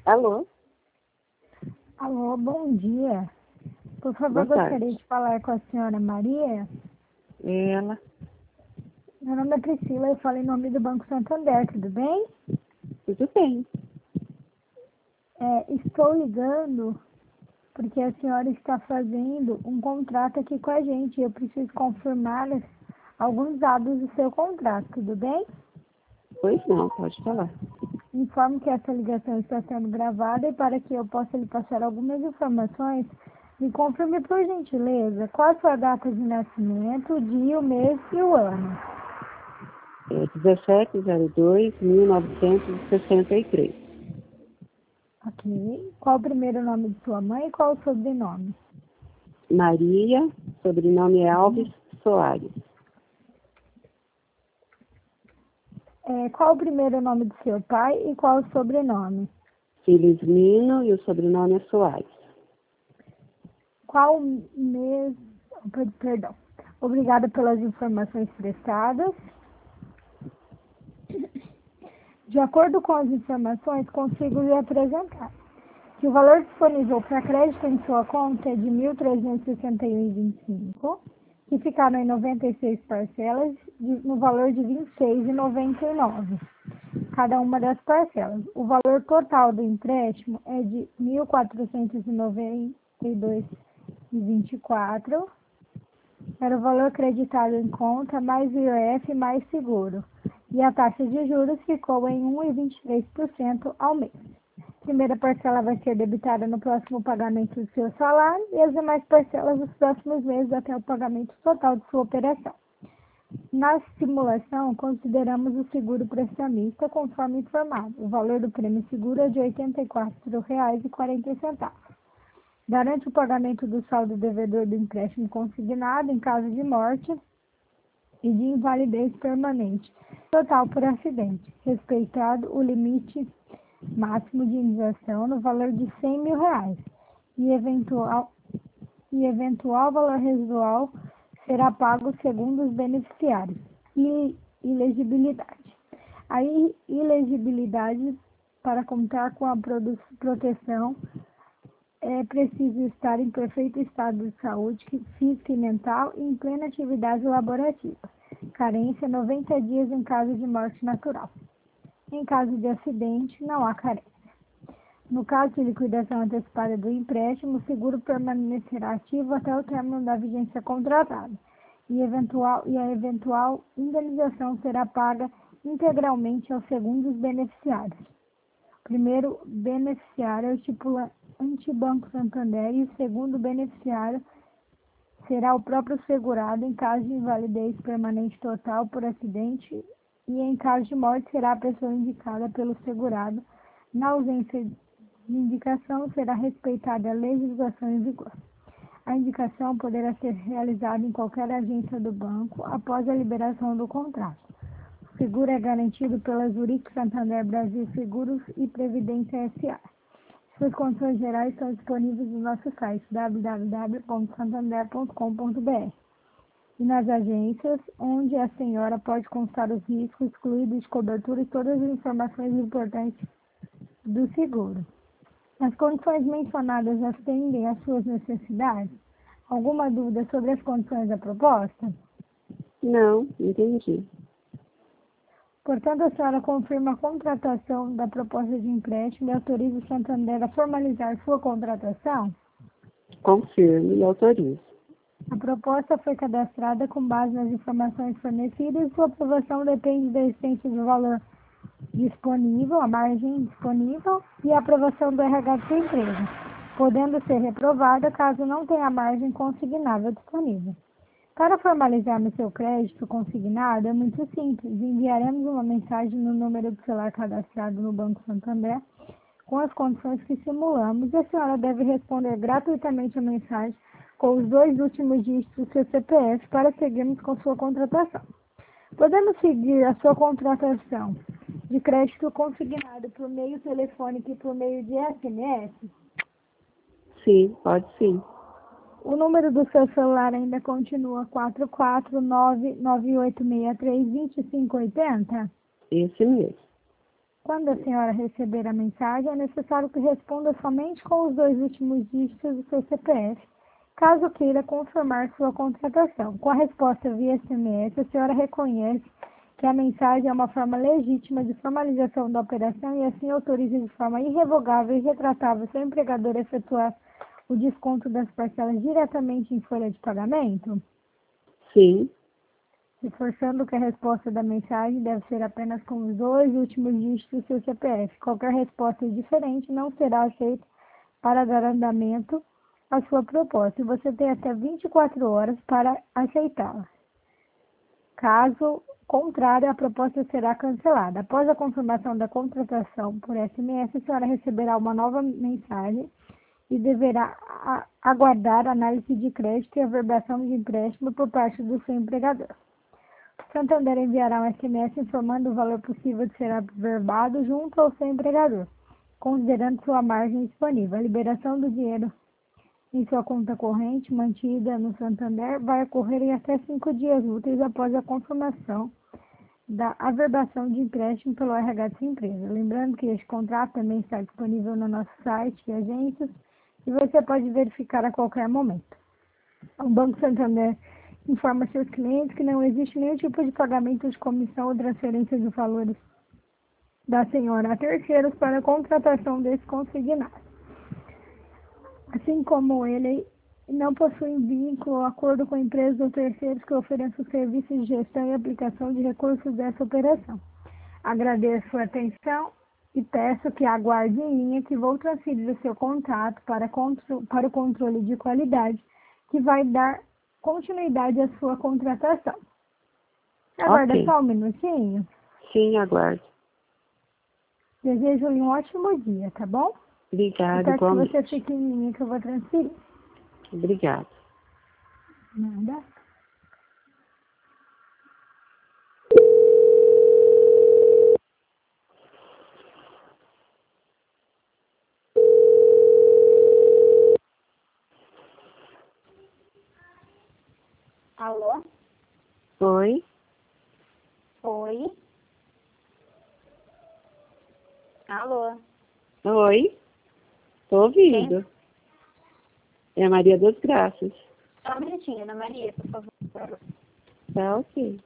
Alô? Alô, bom dia. Por favor, Boa tarde. gostaria de falar com a senhora Maria. Ela? Meu nome é Priscila, eu falo em nome do Banco Santander, tudo bem? Tudo bem. Estou ligando porque a senhora está fazendo um contrato aqui com a gente. Eu preciso confirmar alguns dados do seu contrato, tudo bem? Pois não, pode falar. Informo que essa ligação está sendo gravada e para que eu possa lhe passar algumas informações, me confirme por gentileza qual a sua data de nascimento, o dia, o mês e o ano. 17/02/1963. Ok. Qual o primeiro nome de sua mãe e qual o sobrenome? Maria, sobrenome é Alves Soares. Qual o primeiro nome do seu pai e qual o sobrenome? Felizmino e o sobrenome é Soares. Qual o mês... Perdão. Obrigada pelas informações prestadas. De acordo com as informações, consigo lhe apresentar que o valor disponível para crédito em sua conta é de R$ 1.361,25, que ficaram em 96 parcelas, no valor de R$ 26,99, cada uma das parcelas. O valor total do empréstimo é de R$ 1.492,24, era o valor creditado em conta, mais IOF, mais seguro. E a taxa de juros ficou em 1,23% ao mês. A primeira parcela vai ser debitada no próximo pagamento do seu salário e as demais parcelas nos próximos meses até o pagamento total de sua operação. Na simulação, consideramos o seguro prestamista conforme informado. O valor do prêmio seguro é de R$ 84,40. Garante o pagamento do saldo devedor do empréstimo consignado em caso de morte e de invalidez permanente, total por acidente, respeitado o limite máximo de indenização no valor de R$ 100.000 e eventual valor residual será pago segundo os beneficiários. Ilegibilidade. A ilegibilidade para contar com a proteção é preciso estar em perfeito estado de saúde física e mental e em plena atividade laborativa. Carência 90 dias em caso de morte natural. Em caso de acidente, não há carência. No caso de liquidação antecipada do empréstimo, o seguro permanecerá ativo até o término da vigência contratada e a eventual indenização será paga integralmente aos segundos beneficiários. O primeiro beneficiário é o estipulante Banco Santander e o segundo beneficiário será o próprio segurado em caso de invalidez permanente total por acidente e em caso de morte será a pessoa indicada pelo segurado. Na ausência de indicação, será respeitada a legislação em vigor. A indicação poderá ser realizada em qualquer agência do banco após a liberação do contrato. O seguro é garantido pela Zurich Santander Brasil Seguros e Previdência S.A. Suas condições gerais estão disponíveis no nosso site www.santander.com.br e nas agências, onde a senhora pode constar os riscos excluídos de cobertura e todas as informações importantes do seguro. As condições mencionadas atendem às suas necessidades? Alguma dúvida sobre as condições da proposta? Não, entendi. Portanto, a senhora confirma a contratação da proposta de empréstimo e autoriza o Santander a formalizar sua contratação? Confirme e autorizo. A proposta foi cadastrada com base nas informações fornecidas e sua aprovação depende da existência do valor disponível, a margem disponível e a aprovação do RH de sua empresa, podendo ser reprovada caso não tenha margem consignável disponível. Para formalizarmos seu crédito consignado é muito simples. Enviaremos uma mensagem no número do celular cadastrado no Banco Santander com as condições que simulamos e a senhora deve responder gratuitamente a mensagem com os 2 últimos dígitos do seu CPF para seguirmos com sua contratação. Podemos seguir a sua contratação de crédito consignado por meio telefônico e por meio de SMS? Sim, pode sim. O número do seu celular ainda continua 449-9863-2580? Esse mesmo. Quando a senhora receber a mensagem, é necessário que responda somente com os 2 últimos dígitos do seu CPF, caso queira confirmar sua contratação. Com a resposta via SMS, a senhora reconhece que a mensagem é uma forma legítima de formalização da operação e assim autoriza de forma irrevogável e retratável seu empregador a efetuar o desconto das parcelas diretamente em folha de pagamento? Sim. Reforçando que a resposta da mensagem deve ser apenas com os 2 últimos dígitos do seu CPF. Qualquer resposta diferente não será aceita para dar andamento à sua proposta e você tem até 24 horas para aceitá-la. Caso contrário, a proposta será cancelada. Após a confirmação da contratação por SMS, a senhora receberá uma nova mensagem e deverá aguardar análise de crédito e averbação de empréstimo por parte do seu empregador. O Santander enviará um SMS informando o valor possível de ser averbado junto ao seu empregador, considerando sua margem disponível. A liberação do dinheiro em sua conta corrente, mantida no Santander, vai ocorrer em até 5 dias úteis após a confirmação da averbação de empréstimo pelo RH de sua empresa. Lembrando que este contrato também está disponível no nosso site e agências e você pode verificar a qualquer momento. O Banco Santander informa seus clientes que não existe nenhum tipo de pagamento de comissão ou transferência de valores da senhora a terceiros para a contratação desse consignado. Assim como ele não possui vínculo ou acordo com empresas ou terceiros que ofereçam serviços de gestão e aplicação de recursos dessa operação. Agradeço sua atenção e peço que aguarde em linha que vou transferir o seu contato para o controle de qualidade, que vai dar continuidade à sua contratação. Aguarda Ok. só um minutinho. Sim, aguardo. Desejo-lhe um ótimo dia, tá bom? Obrigada, Espero que igualmente. você fique em linha que eu vou transferir. Obrigada. Nada. Alô? Oi? Oi? Alô? Oi? Tô ouvindo. É a Maria das Graças. Só um minutinho, Ana Maria, por favor. Tá ok.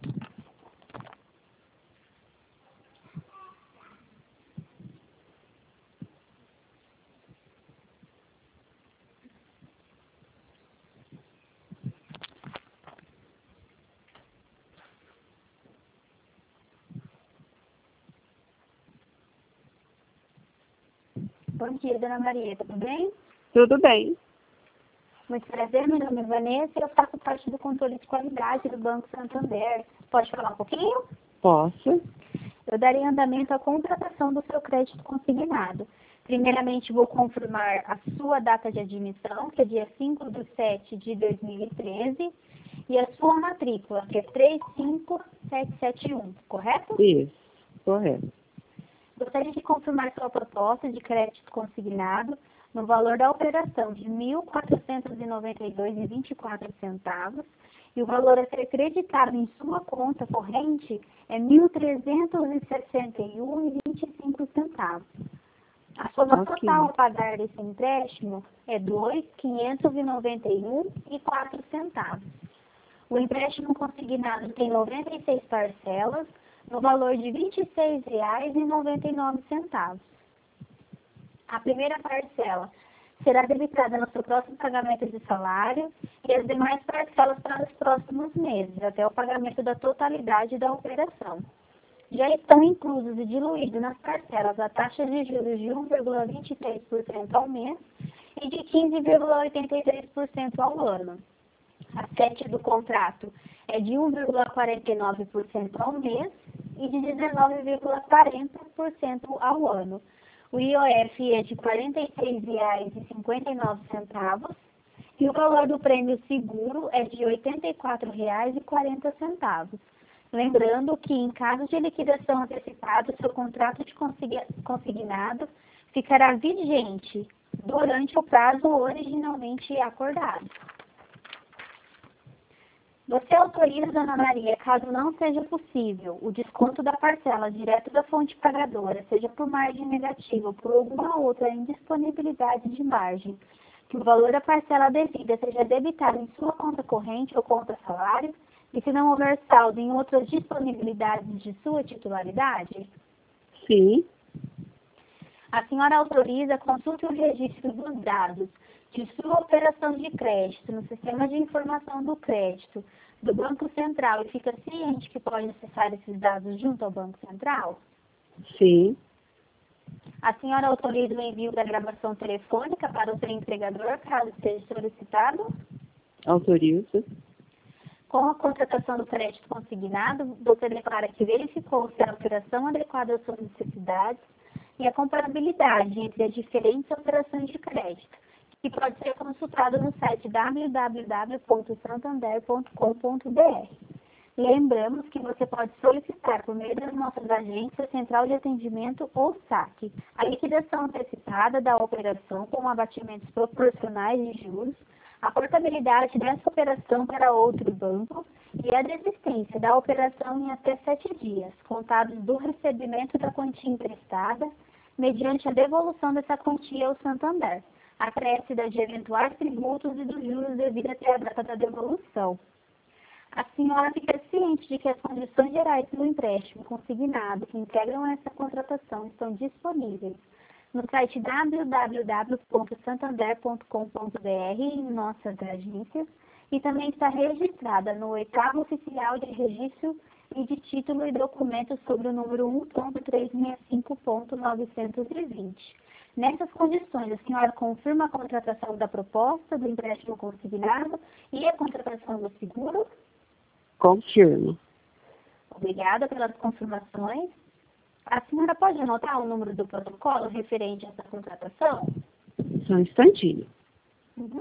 Bom dia, Dona Maria, tudo bem? Tudo bem. Muito prazer, meu nome é Vanessa e eu faço parte do controle de qualidade do Banco Santander. Pode falar um pouquinho? Posso? Eu darei andamento à contratação do seu crédito consignado. Primeiramente, vou confirmar a sua data de admissão, que é dia 5/7/2013, e a sua matrícula, que é 35771, correto? Isso. Correto. Gostaria de confirmar sua proposta de crédito consignado no valor da operação de R$ 1.492,24 e o valor a ser creditado em sua conta corrente é R$ 1.361,25. A soma Ok. total a pagar desse empréstimo é R$ 2.591,04. O empréstimo consignado tem 96 parcelas, no valor de R$ 26,99. A primeira parcela será debitada no seu próximo pagamento de salário e as demais parcelas para os próximos meses, até o pagamento da totalidade da operação. Já estão inclusos e diluídos nas parcelas a taxa de juros de 1,23% ao mês e de 15,83% ao ano. A sete do contrato é de 1,49% ao mês e de 19,40% ao ano. O IOF é de R$ 46,59 e o valor do prêmio seguro é de R$ 84,40. Lembrando que, em caso de liquidação antecipada, seu contrato de consignado ficará vigente durante o prazo originalmente acordado. Você autoriza, Dona Maria, caso não seja possível, o desconto da parcela direto da fonte pagadora, seja por margem negativa ou por alguma outra indisponibilidade de margem, que o valor da parcela devida seja debitado em sua conta corrente ou conta salário, e se não houver saldo em outras disponibilidades de sua titularidade? Sim. A senhora autoriza, consulte o registro dos dados de sua operação de crédito no Sistema de Informação do Crédito do Banco Central e fica ciente que pode acessar esses dados junto ao Banco Central? Sim. A senhora autoriza o envio da gravação telefônica para o seu empregador, caso seja solicitado? Autorizo. Com a contratação do crédito consignado, você declara que verificou se a operação adequada às suas necessidades e a comparabilidade entre as diferentes operações de crédito, que pode ser consultado no site www.santander.com.br. Lembramos que você pode solicitar por meio das nossas agências, Central de Atendimento ou SAC, a liquidação antecipada da operação com abatimentos proporcionais de juros, a portabilidade dessa operação para outro banco e a desistência da operação em até 7 dias, contados do recebimento da quantia emprestada, mediante a devolução dessa quantia ao Santander, acréscida de eventuais tributos e dos juros devido até a data da devolução. A senhora fica ciente de que as condições gerais do empréstimo consignado que integram essa contratação estão disponíveis no site www.santander.com.br em nossas agências e também está registrada no 8º Oficial de Registro e de Título e Documentos sobre o número 1.365.920. Nessas condições, a senhora confirma a contratação da proposta do empréstimo consignado e a contratação do seguro? Confirmo. Obrigada pelas confirmações. A senhora pode anotar o número do protocolo referente a essa contratação? Só um instantinho. Uhum.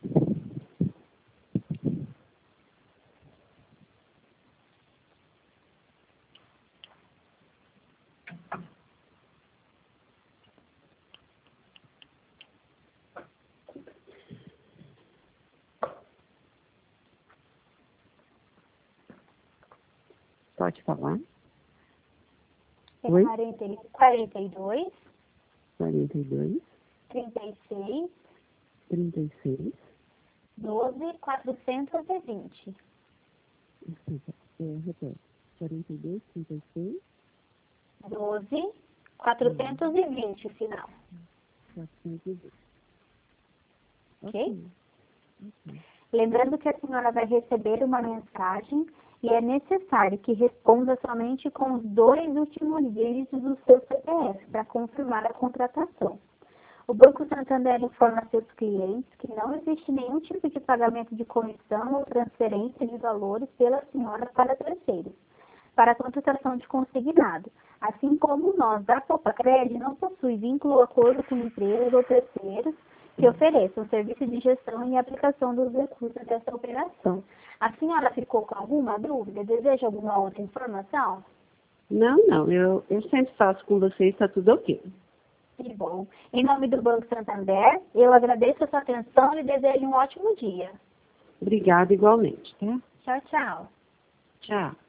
Pode falar. É Oi? 42, 42, 36, 36. 12, 420. Desculpa, repete. 42, 36, 12, 420 o final. 420. Ok? Lembrando que a senhora vai receber uma mensagem e é necessário que responda somente com os 2 últimos dígitos do seu CPF para confirmar a contratação. O Banco Santander informa seus clientes que não existe nenhum tipo de pagamento de comissão ou transferência de valores pela senhora para terceiros, para a contratação de consignado, assim como nós, da Copacred, não possui vínculo ou acordo com empresas ou terceiros que ofereçam serviço de gestão e aplicação dos recursos dessa operação. A senhora ficou com alguma dúvida? Deseja alguma outra informação? Não. Eu sempre faço com vocês, está tudo ok. Que bom. Em nome do Banco Santander, eu agradeço a sua atenção e desejo um ótimo dia. Obrigada igualmente, tá? Tchau, tchau. Tchau.